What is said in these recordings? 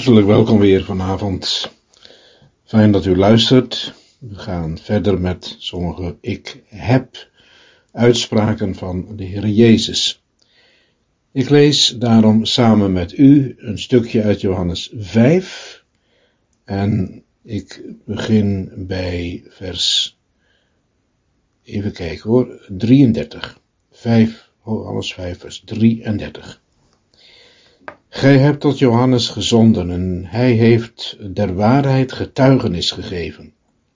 Hartelijk welkom weer vanavond. Fijn dat u luistert. We gaan verder met sommige ik heb uitspraken van de Heer Jezus. Ik lees daarom samen met u een stukje uit Johannes 5 en ik begin bij vers, even kijken hoor, 33. Johannes 5 vers 33. Gij hebt tot Johannes gezonden en hij heeft der waarheid getuigenis gegeven.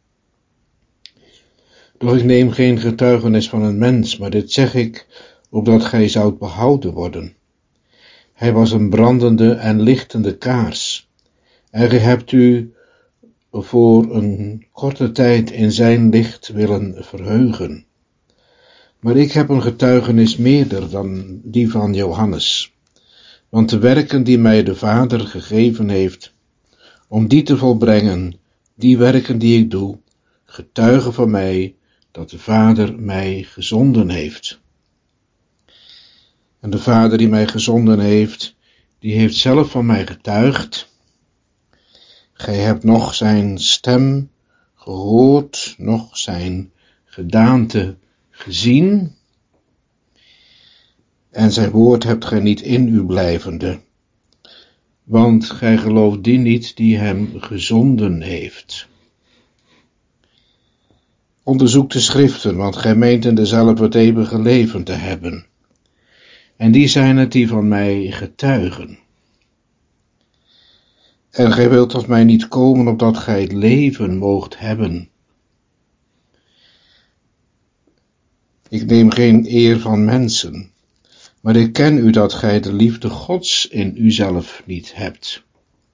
Doch ik neem geen getuigenis van een mens, maar dit zeg ik, opdat gij zoudt behouden worden. Hij was een brandende en lichtende kaars, en gij hebt u voor een korte tijd in zijn licht willen verheugen. Maar ik heb een getuigenis meerder dan die van Johannes. Want de werken die mij de Vader gegeven heeft, om die te volbrengen, die werken die ik doe, getuigen van mij dat de Vader mij gezonden heeft. En de Vader die mij gezonden heeft, die heeft zelf van mij getuigd. Gij hebt nog zijn stem gehoord, nog zijn gedaante gezien. En zijn woord hebt gij niet in u blijvende, want gij gelooft die niet die hem gezonden heeft. Onderzoek de schriften, want gij meent in dezelfde het eeuwige leven te hebben. En die zijn het die van mij getuigen. En gij wilt tot mij niet komen, opdat gij het leven moogt hebben. Ik neem geen eer van mensen, maar ik ken u dat gij de liefde Gods in uzelf niet hebt.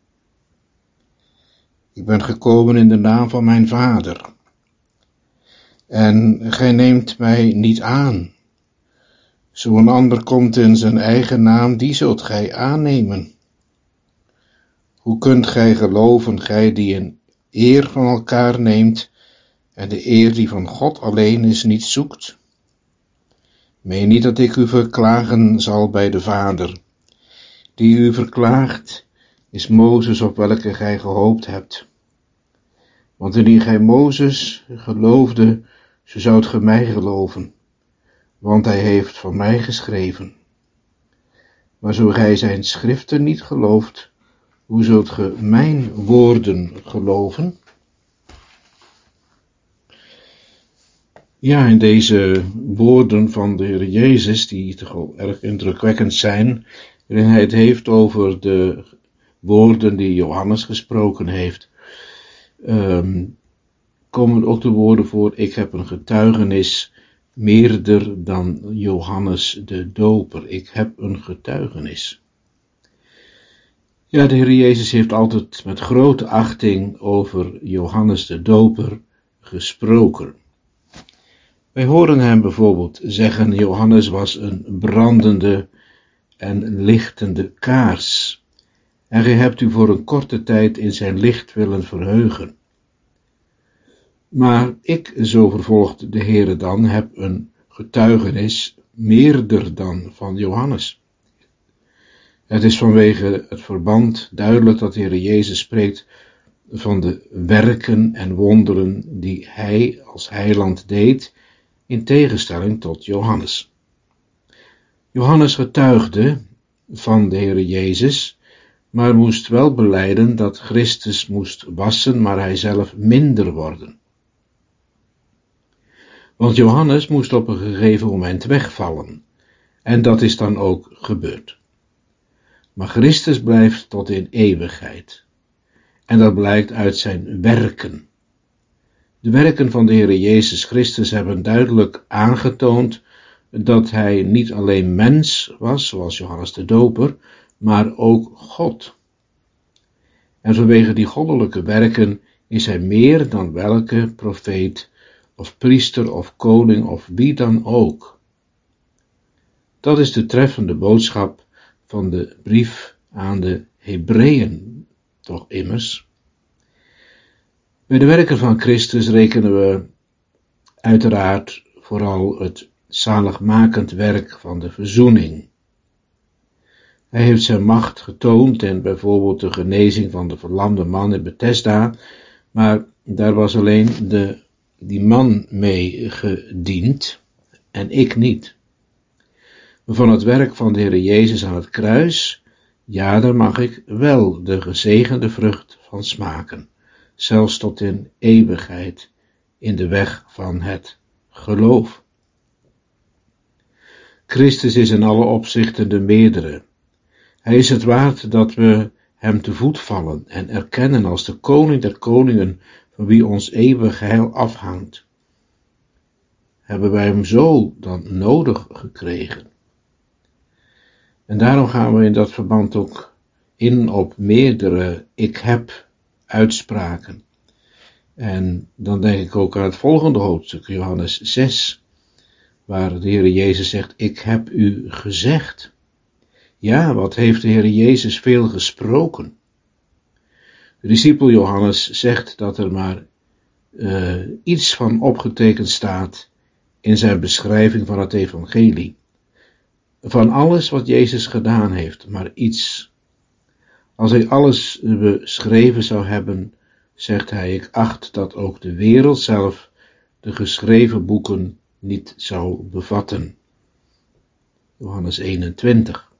Ik ben gekomen in de naam van mijn Vader. En gij neemt mij niet aan. Zo een ander komt in zijn eigen naam, die zult gij aannemen. Hoe kunt gij geloven, gij die een eer van elkaar neemt, en de eer die van God alleen is niet zoekt? Meen niet dat ik u verklagen zal bij de Vader. Die u verklaagt, is Mozes op welke gij gehoopt hebt. Want indien gij Mozes geloofde, zo zoudt ge mij geloven, want hij heeft van mij geschreven. Maar zo gij zijn schriften niet gelooft, hoe zult ge mijn woorden geloven? Ja, in deze woorden van de Heer Jezus, die toch wel erg indrukwekkend zijn, waarin hij het heeft over de woorden die Johannes gesproken heeft, komen ook de woorden voor, ik heb een getuigenis meerder dan Johannes de Doper. Ik heb een getuigenis. Ja, de Heer Jezus heeft altijd met grote achting over Johannes de Doper gesproken. Wij horen hem bijvoorbeeld zeggen, Johannes was een brandende en lichtende kaars. En gij hebt u voor een korte tijd in zijn licht willen verheugen. Maar ik, zo vervolgt de Heere dan, heb een getuigenis meerder dan van Johannes. Het is vanwege het verband duidelijk dat de Heere Jezus spreekt van de werken en wonderen die hij als heiland deed, in tegenstelling tot Johannes. Johannes getuigde van de Heere Jezus, maar moest wel belijden dat Christus moest wassen, maar hij zelf minder worden. Want Johannes moest op een gegeven moment wegvallen, en dat is dan ook gebeurd. Maar Christus blijft tot in eeuwigheid, en dat blijkt uit zijn werken. De werken van de Heere Jezus Christus hebben duidelijk aangetoond dat hij niet alleen mens was, zoals Johannes de Doper, maar ook God. En vanwege die goddelijke werken is hij meer dan welke profeet of priester of koning of wie dan ook. Dat is de treffende boodschap van de brief aan de Hebreeën, toch immers. Bij de werken van Christus rekenen we uiteraard vooral het zaligmakend werk van de verzoening. Hij heeft zijn macht getoond in bijvoorbeeld de genezing van de verlamde man in Bethesda, maar daar was alleen die man mee gediend en ik niet. Maar van het werk van de Heer Jezus aan het kruis, ja, daar mag ik wel de gezegende vrucht van smaken, zelfs tot in eeuwigheid, in de weg van het geloof. Christus is in alle opzichten de meerdere. Hij is het waard dat we hem te voet vallen en erkennen als de koning der koningen, van wie ons eeuwig heil afhangt. Hebben wij hem zo dan nodig gekregen? En daarom gaan we in dat verband ook in op meerdere ik heb uitspraken. En dan denk ik ook aan het volgende hoofdstuk, Johannes 6, waar de Heer Jezus zegt, ik heb u gezegd. Ja, wat heeft de Heer Jezus veel gesproken. De discipel Johannes zegt dat er maar iets van opgetekend staat in zijn beschrijving van het evangelie. Van alles wat Jezus gedaan heeft, maar iets. Als hij alles beschreven zou hebben, zegt hij, ik acht dat ook de wereld zelf de geschreven boeken niet zou bevatten. Johannes 21.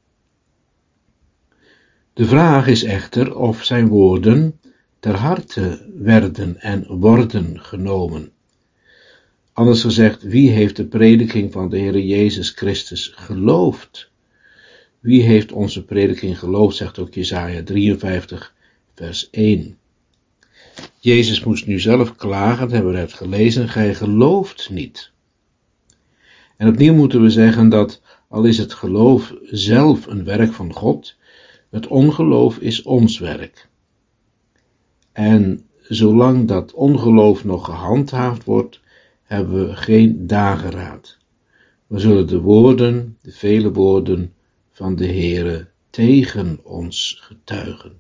De vraag is echter of zijn woorden ter harte werden en worden genomen. Anders gezegd, wie heeft de prediking van de Heer Jezus Christus geloofd? Wie heeft onze prediking geloofd, zegt ook Jesaja 53, vers 1. Jezus moest nu zelf klagen, dat hebben we net gelezen, gij gelooft niet. En opnieuw moeten we zeggen dat, al is het geloof zelf een werk van God, het ongeloof is ons werk. En zolang dat ongeloof nog gehandhaafd wordt, hebben we geen dageraad. We zullen de woorden, de vele woorden van de Heere tegen ons getuigen.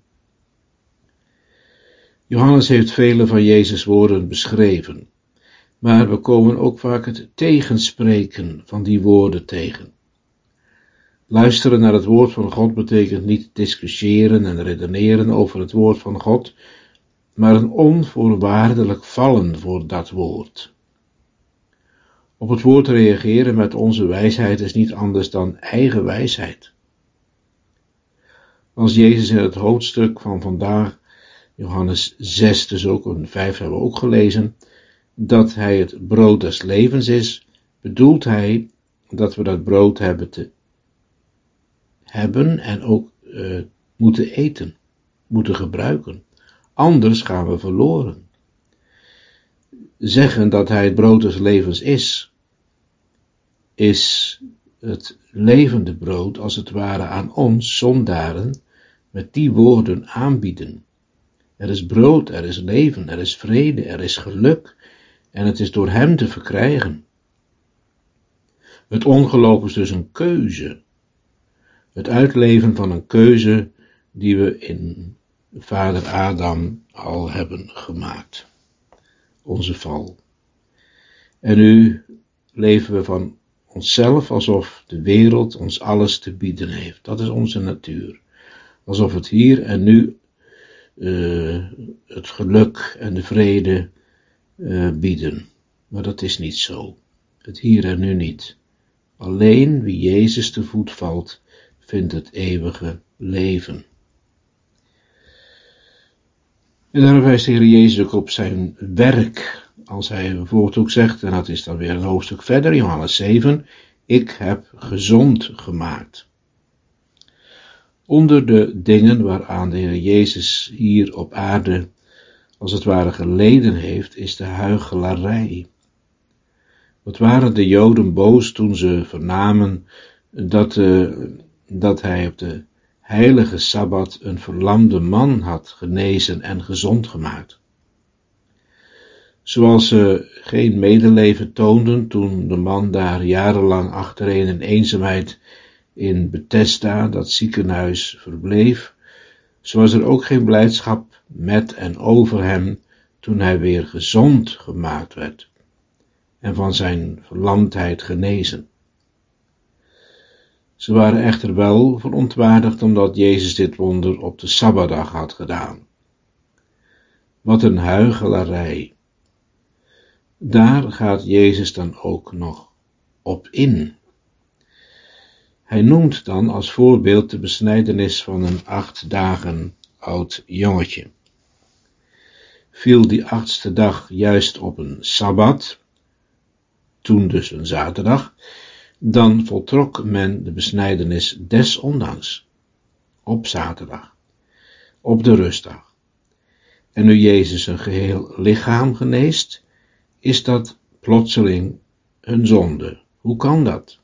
Johannes heeft vele van Jezus' woorden beschreven, maar we komen ook vaak het tegenspreken van die woorden tegen. Luisteren naar het woord van God betekent niet discussiëren en redeneren over het woord van God, maar een onvoorwaardelijk vallen voor dat woord. Op het woord reageren met onze wijsheid is niet anders dan eigen wijsheid. Als Jezus in het hoofdstuk van vandaag, Johannes 6, dus ook een 5 hebben we ook gelezen, dat hij het brood des levens is, bedoelt hij dat we dat brood hebben te hebben en ook moeten eten, moeten gebruiken. Anders gaan we verloren. Zeggen dat hij het brood des levens is het levende brood als het ware aan ons, zondaren, met die woorden aanbieden. Er is brood, er is leven, er is vrede, er is geluk en het is door hem te verkrijgen. Het ongeloof is dus een keuze. Het uitleven van een keuze die we in vader Adam al hebben gemaakt. Onze val. En nu leven we van onszelf alsof de wereld ons alles te bieden heeft. Dat is onze natuur. Alsof het hier en nu het geluk en de vrede bieden. Maar dat is niet zo. Het hier en nu niet. Alleen wie Jezus te voet valt, vindt het eeuwige leven. En daar wijst de Heer Jezus ook op zijn werk. Als hij bijvoorbeeld ook zegt, en dat is dan weer een hoofdstuk verder, Johannes 7, ik heb gezond gemaakt. Onder de dingen waaraan de Heer Jezus hier op aarde als het ware geleden heeft, is de huichelarij. Wat waren de Joden boos toen ze vernamen dat hij op de heilige Sabbat een verlamde man had genezen en gezond gemaakt. Zoals ze geen medeleven toonden toen de man daar jarenlang achtereen in eenzaamheid in Bethesda, dat ziekenhuis, verbleef, zo was er ook geen blijdschap met en over hem toen hij weer gezond gemaakt werd en van zijn verlamdheid genezen. Ze waren echter wel verontwaardigd omdat Jezus dit wonder op de Sabbatdag had gedaan. Wat een huichelarij. Daar gaat Jezus dan ook nog op in. Hij noemt dan als voorbeeld de besnijdenis van een 8 dagen oud jongetje. Viel die 8e dag juist op een Sabbat, toen dus een zaterdag, dan voltrok men de besnijdenis desondanks, op zaterdag, op de rustdag. En nu Jezus een geheel lichaam geneest, is dat plotseling een zonde. Hoe kan dat?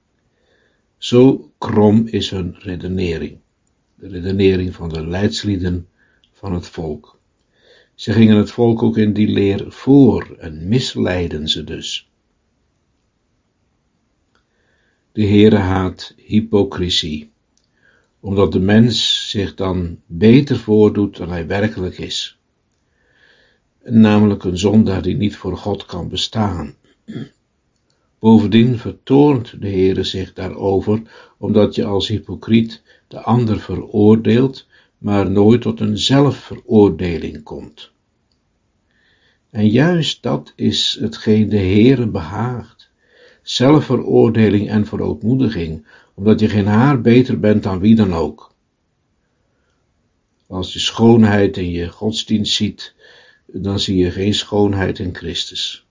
Zo krom is hun redenering, de redenering van de leidslieden van het volk. Ze gingen het volk ook in die leer voor en misleiden ze dus. De Heere haat hypocrisie, omdat de mens zich dan beter voordoet dan hij werkelijk is. Namelijk een zondaar die niet voor God kan bestaan. Bovendien vertoornt de Heere zich daarover, omdat je als hypocriet de ander veroordeelt, maar nooit tot een zelfveroordeling komt. En juist dat is hetgeen de Heere behaagt. Zelfveroordeling en verootmoediging, omdat je geen haar beter bent dan wie dan ook. Als je schoonheid in je godsdienst ziet, dan zie je geen schoonheid in Christus.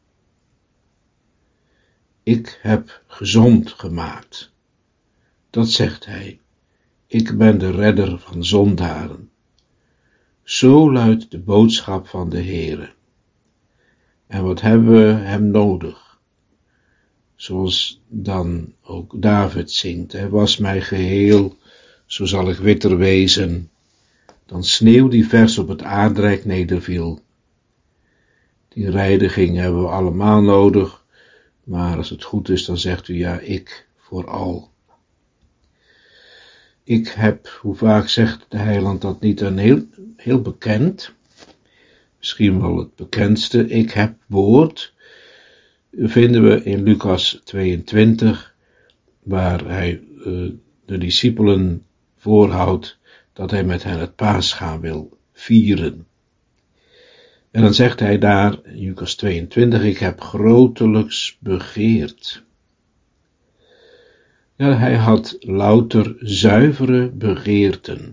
Ik heb gezond gemaakt. Dat zegt hij. Ik ben de redder van zondaren. Zo luidt de boodschap van de Heere. En wat hebben we hem nodig? Zoals dan ook David zingt. Hij was mij geheel, zo zal ik witter wezen, dan sneeuw die vers op het aardrijk nederviel. Die reiniging hebben we allemaal nodig, maar als het goed is, dan zegt u ja, ik vooral. Ik heb, hoe vaak zegt de heiland dat niet, een heel bekend, misschien wel het bekendste, ik heb woord, vinden we in Lucas 22, waar hij de discipelen voorhoudt dat hij met hen het Paascha wil vieren. En dan zegt hij daar, in Lucas 22, ik heb grotelijks begeerd. Ja, hij had louter zuivere begeerten.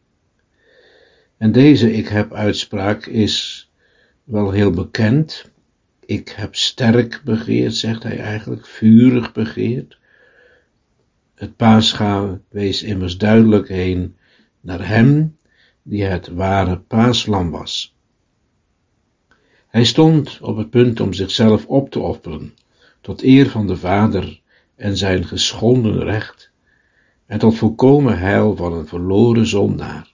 En deze ik heb uitspraak is wel heel bekend. Ik heb sterk begeerd, zegt hij eigenlijk, vurig begeerd. Het Paascha wees immers duidelijk heen naar hem die het ware paaslam was. Hij stond op het punt om zichzelf op te offeren, tot eer van de Vader en zijn geschonden recht, en tot volkomen heil van een verloren zondaar.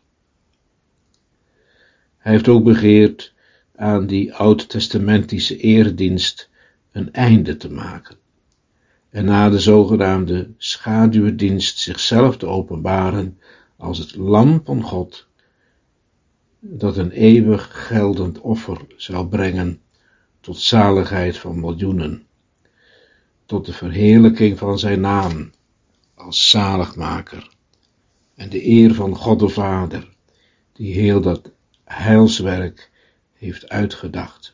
Hij heeft ook begeerd aan die oud-testamentische eredienst een einde te maken, en na de zogenaamde schaduwdienst zichzelf te openbaren als het lam van God, dat een eeuwig geldend offer zou brengen tot zaligheid van miljoenen, tot de verheerlijking van zijn naam als zaligmaker en de eer van God de Vader, die heel dat heilswerk heeft uitgedacht.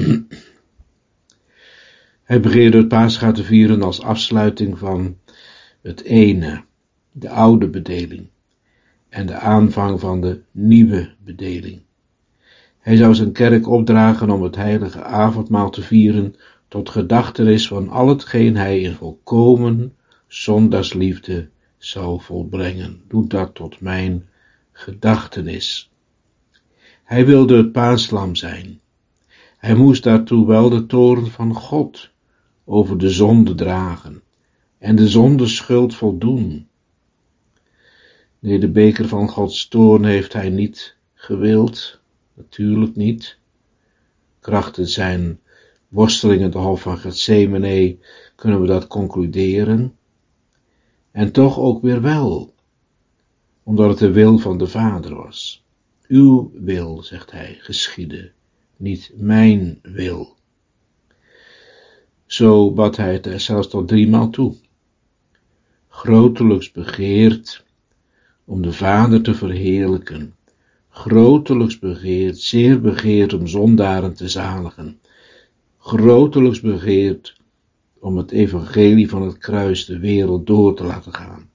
Hij begeerde het Paascha te vieren als afsluiting van het ene, de oude bedeling, en de aanvang van de nieuwe bedeling. Hij zou zijn kerk opdragen om het heilige avondmaal te vieren tot gedachtenis van al hetgeen hij in volkomen zondaarsliefde zou volbrengen. Doe dat tot mijn gedachtenis. Hij wilde het paaslam zijn. Hij moest daartoe wel de toorn van God over de zonde dragen en de zondeschuld voldoen. Nee, de beker van Gods toorn heeft hij niet gewild, natuurlijk niet. Krachtens zijn worsteling in de hof van Getsemane kunnen we dat concluderen. En toch ook weer wel, omdat het de wil van de Vader was. Uw wil, zegt hij, geschiede, niet mijn wil. Zo bad hij het er zelfs tot 3 maal toe. grotelijks begeert om de Vader te verheerlijken, grotelijks begeert, zeer begeert om zondaren te zaligen, grotelijks begeert om het evangelie van het kruis de wereld door te laten gaan.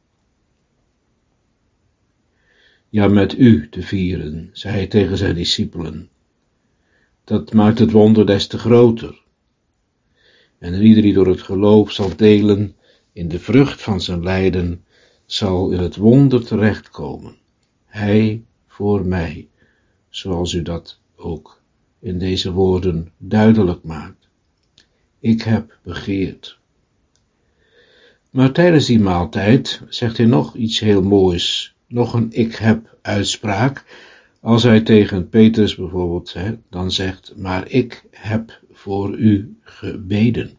Ja, met u te vieren, zei hij tegen zijn discipelen. Dat maakt het wonder des te groter. En ieder die door het geloof zal delen in de vrucht van zijn lijden, zal in het wonder terechtkomen. Hij voor mij, zoals u dat ook in deze woorden duidelijk maakt. Ik heb begeerd. Maar tijdens die maaltijd zegt hij nog iets heel moois, nog een ik heb uitspraak, als hij tegen Petrus bijvoorbeeld dan zegt, maar ik heb voor u gebeden.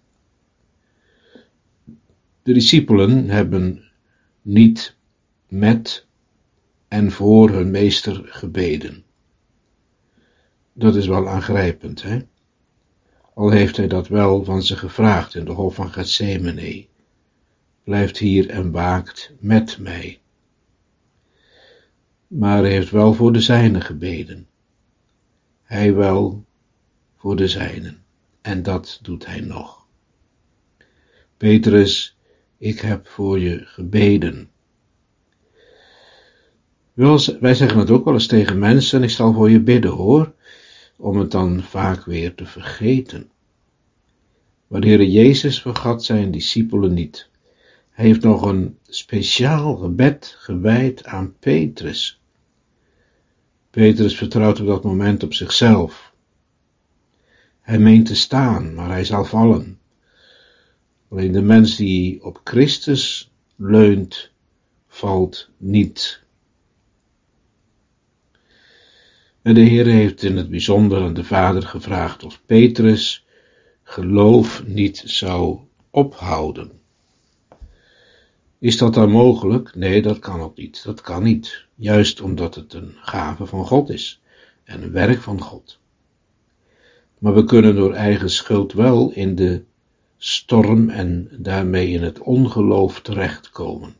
De discipelen hebben niet met en voor hun meester gebeden. Dat is wel aangrijpend, Al heeft hij dat wel van ze gevraagd in de hof van Getsemane. Blijft hier en waakt met mij. Maar hij heeft wel voor de zijnen gebeden. Hij wel voor de zijnen. En dat doet hij nog. Petrus, ik heb voor je gebeden. Wij zeggen het ook wel eens tegen mensen, ik zal voor je bidden hoor, om het dan vaak weer te vergeten. Maar de Heer Jezus vergat zijn discipelen niet. Hij heeft nog een speciaal gebed gewijd aan Petrus. Petrus vertrouwt op dat moment op zichzelf. Hij meent te staan, maar hij zal vallen. Alleen de mens die op Christus leunt, valt niet. En de Heer heeft in het bijzonder aan de Vader gevraagd of Petrus geloof niet zou ophouden. Is dat dan mogelijk? Nee, dat kan ook niet. Dat kan niet. Juist omdat het een gave van God is en een werk van God. Maar we kunnen door eigen schuld wel in de storm en daarmee in het ongeloof terechtkomen.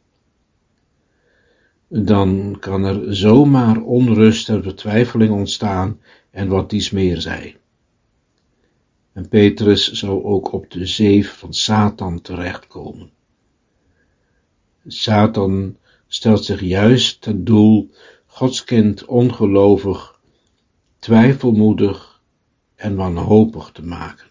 Dan kan er zomaar onrust en vertwijfeling ontstaan en wat dies meer zij. En Petrus zou ook op de zeef van Satan terechtkomen. Satan stelt zich juist ten doel Gods kind ongelovig, twijfelmoedig en wanhopig te maken.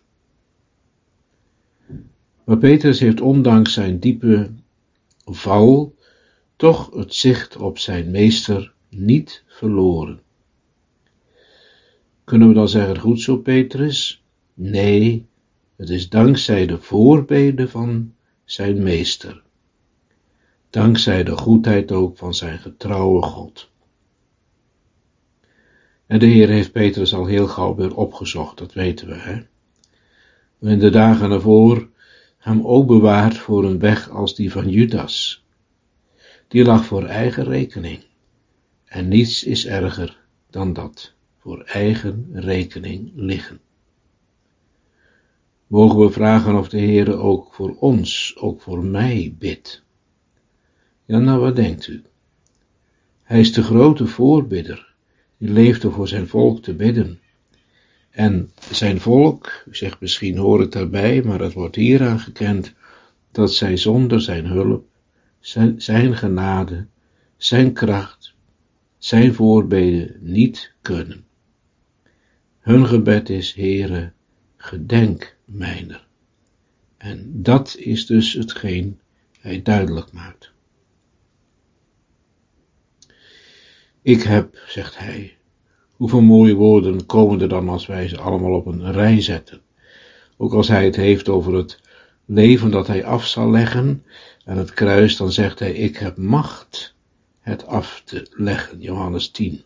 Maar Petrus heeft ondanks zijn diepe val toch het zicht op zijn meester niet verloren. Kunnen we dan zeggen, goed zo Petrus? Nee, het is dankzij de voorbeden van zijn meester. Dankzij de goedheid ook van zijn getrouwe God. En de Heer heeft Petrus al heel gauw weer opgezocht, dat weten we, In de dagen ervoor hem ook bewaard voor een weg als die van Judas. Die lag voor eigen rekening. En niets is erger dan dat, voor eigen rekening liggen. Mogen we vragen of de Heer ook voor ons, ook voor mij bidt? Ja, nou wat denkt u? Hij is de grote voorbidder, die leefde voor zijn volk te bidden. En zijn volk, u zegt misschien hoor ik daarbij, maar het wordt hieraan gekend, dat zij zonder zijn hulp, zijn genade, zijn kracht, zijn voorbeden niet kunnen. Hun gebed is, Heere, gedenk mijner. En dat is dus hetgeen hij duidelijk maakt. Ik heb, zegt hij, hoeveel mooie woorden komen er dan als wij ze allemaal op een rij zetten. Ook als hij het heeft over het leven dat hij af zal leggen aan het kruis, dan zegt hij, ik heb macht het af te leggen, Johannes 10.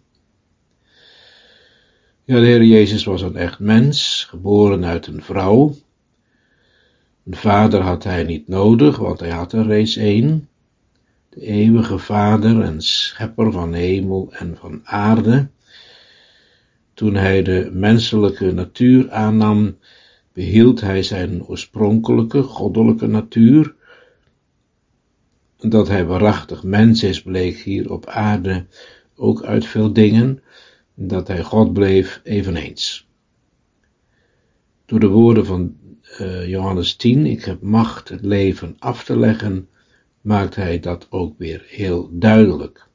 Ja, de Heer Jezus was een echt mens, geboren uit een vrouw. Een vader had hij niet nodig, want hij had er reeds één. De eeuwige Vader en schepper van hemel en van aarde. Toen hij de menselijke natuur aannam, behield hij zijn oorspronkelijke, goddelijke natuur. Dat hij waarachtig mens is, bleek hier op aarde ook uit veel dingen. Dat hij God bleef eveneens. Door de woorden van Johannes 10, ik heb macht het leven af te leggen, maakt hij dat ook weer heel duidelijk.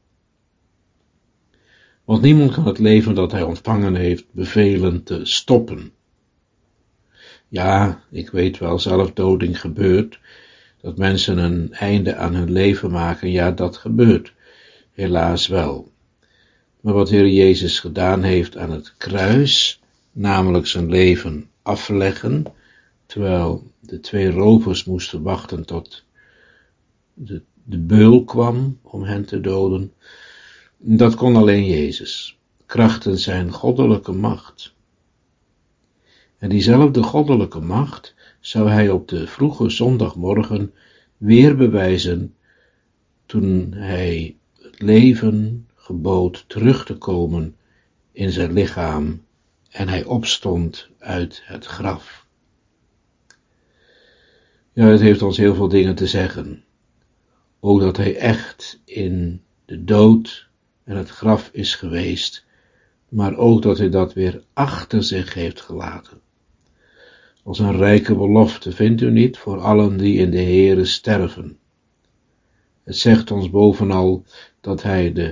Want niemand kan het leven dat hij ontvangen heeft bevelen te stoppen. Ja, ik weet wel, zelfdoding gebeurt, dat mensen een einde aan hun leven maken, ja, dat gebeurt, helaas wel. Maar wat Heer Jezus gedaan heeft aan het kruis, namelijk zijn leven afleggen, terwijl de 2 rovers moesten wachten tot de beul kwam om hen te doden, dat kon alleen Jezus, krachtens zijn goddelijke macht. En diezelfde goddelijke macht zou hij op de vroege zondagmorgen weer bewijzen toen hij het leven gebood terug te komen in zijn lichaam en hij opstond uit het graf. Ja, het heeft ons heel veel dingen te zeggen. Ook dat hij echt in de dood en het graf is geweest, maar ook dat hij dat weer achter zich heeft gelaten. Als een rijke belofte, vindt u niet, voor allen die in de Heere sterven. Het zegt ons bovenal dat hij de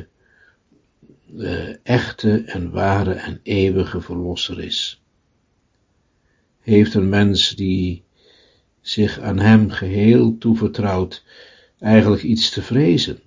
echte en ware en eeuwige verlosser is. Heeft een mens die zich aan hem geheel toevertrouwt eigenlijk iets te vrezen?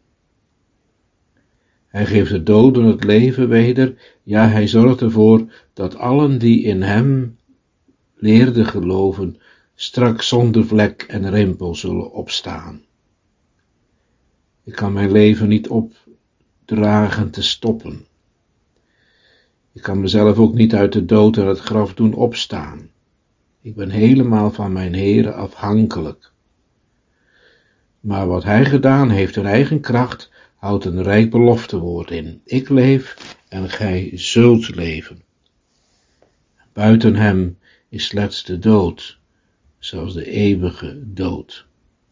Hij geeft de doden het leven weder, ja, hij zorgt ervoor dat allen die in hem leerden geloven, straks zonder vlek en rimpel zullen opstaan. Ik kan mijn leven niet opdragen te stoppen. Ik kan mezelf ook niet uit de dood en het graf doen opstaan. Ik ben helemaal van mijn Heere afhankelijk. Maar wat hij gedaan heeft in eigen kracht, houdt een rijk beloftewoord in. Ik leef en gij zult leven. Buiten hem is slechts de dood, zoals de eeuwige dood.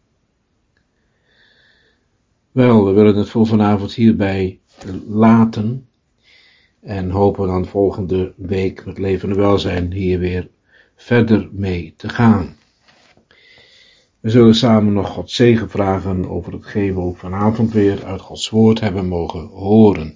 Wel, we willen het voor vanavond hierbij laten en hopen dan volgende week met leven en welzijn hier weer verder mee te gaan. We zullen samen nog Gods zegen vragen over hetgeen we ook vanavond weer uit Gods woord hebben mogen horen.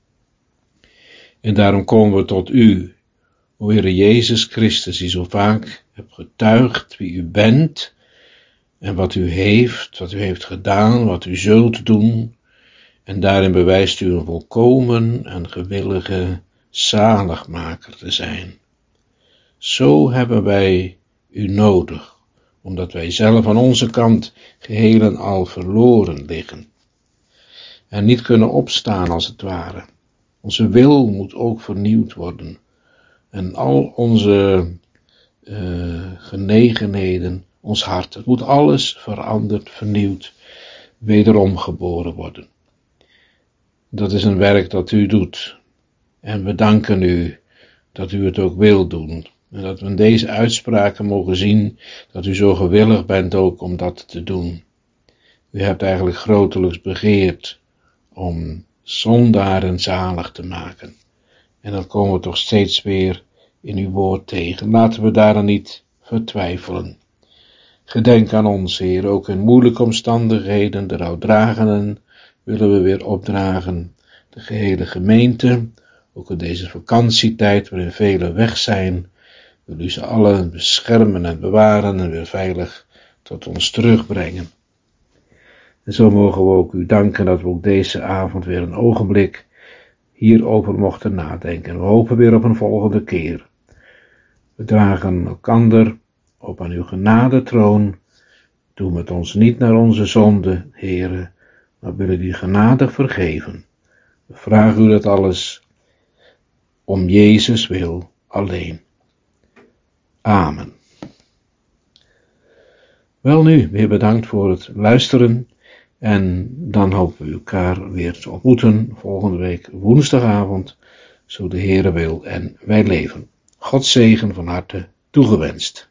En daarom komen we tot u, o Heere Jezus Christus, die zo vaak hebt getuigd wie u bent en wat u heeft gedaan, wat u zult doen. En daarin bewijst u een volkomen en gewillige zaligmaker te zijn. Zo hebben wij u nodig, omdat wij zelf aan onze kant geheel en al verloren liggen. En niet kunnen opstaan als het ware. Onze wil moet ook vernieuwd worden. En al onze genegenheden, ons hart, het moet alles veranderd, vernieuwd, wederom geboren worden. Dat is een werk dat u doet. En we danken u dat u het ook wil doen. En dat we in deze uitspraken mogen zien dat u zo gewillig bent ook om dat te doen. U hebt eigenlijk grotelijks begeerd om zondaren zalig te maken. En dat komen we toch steeds weer in uw woord tegen. Laten we daaraan niet vertwijfelen. Gedenk aan ons, Heer, ook in moeilijke omstandigheden, de rouwdragenden willen we weer opdragen. De gehele gemeente, ook in deze vakantietijd waarin velen weg zijn, wil u ze allen beschermen en bewaren en weer veilig tot ons terugbrengen. En zo mogen we ook u danken dat we ook deze avond weer een ogenblik hierover mochten nadenken. We hopen weer op een volgende keer. We dragen elkander op aan uw genadetroon. Doe met ons niet naar onze zonde, Heere, maar willen u genadig vergeven. We vragen u dat alles om Jezus wil alleen. Amen. Welnu, weer bedankt voor het luisteren en dan hopen we elkaar weer te ontmoeten volgende week woensdagavond, zo de Heere wil en wij leven. Gods zegen van harte toegewenst.